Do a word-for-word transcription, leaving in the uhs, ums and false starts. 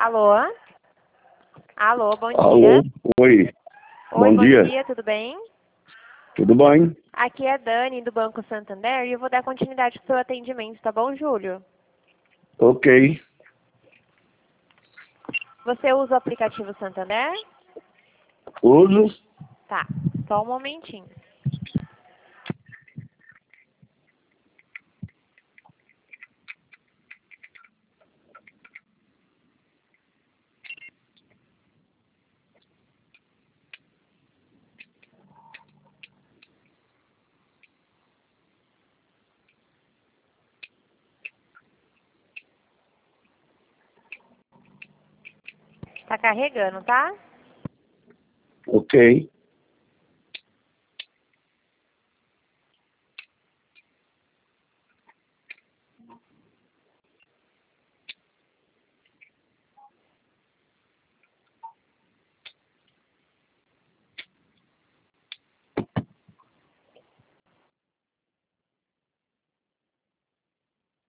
Alô? Alô, bom Alô? dia. Oi. Oi, Bom bom dia. dia, tudo bem? Tudo bem? Aqui é Dani, do Banco Santander, e eu vou dar continuidade ao seu atendimento, tá bom, Júlio? Ok. Você usa o aplicativo Santander? Uso? Tá, só um momentinho. Tá carregando, tá? Ok.